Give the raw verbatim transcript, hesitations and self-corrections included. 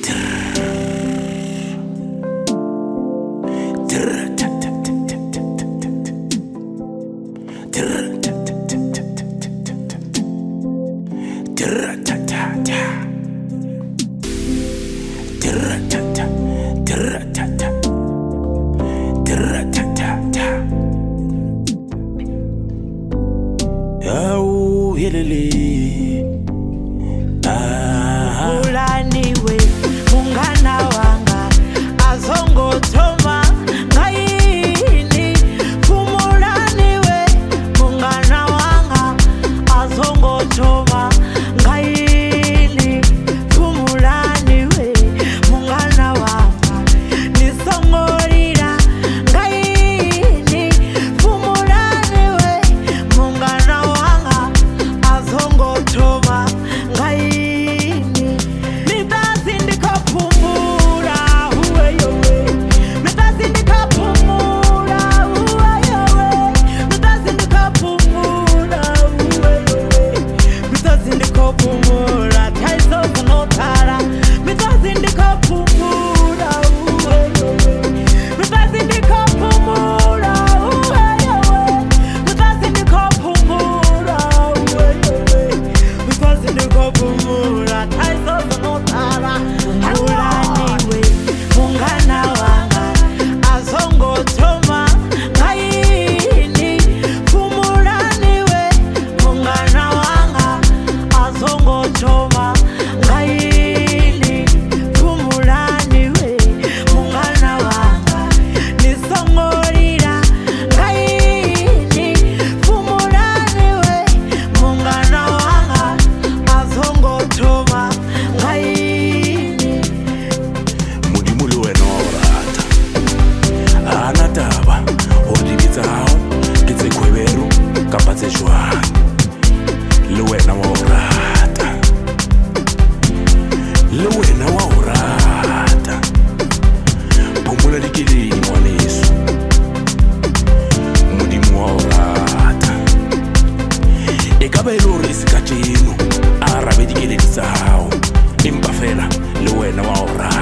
Au hilili ah ulaniwe mungana wanga azongo toma ngaini kumulaniwe mungana wanga azongo toma ngaini kumulaniwe mungana wanga nisongorira ngaini kumulaniwe mungana wanga azongo toma ngaini mitazi ndikapumura uweyowe mitazi ndikapumura uweyowe mitazi ndikapumura uweyowe mitazi ndikapumura taizo kunotara mitazi ndikapumura uweyowe mitazi ndikapumura uweyowe mitazi ndikapumura uweyowe mitazi ndikapumura taizo kunotara ulaniwe mungana wanga azongo toma ngaini kumulaniwe mungana wanga azongo toma ngaini kumulaniwe mungana wanga nisongorira ngaini kumulaniwe mungana wanga azongo toma ngaini mudimu luwena waurata ana taba odibitsaho ke tsekhweberu kapa tse jwang le wena waurata le wena waurata phumula dikeledi ngwaneso modimo waurata e ka ba e le hore se ka tjeno a arabe dikeledi tsa hao empa fela le wena waurata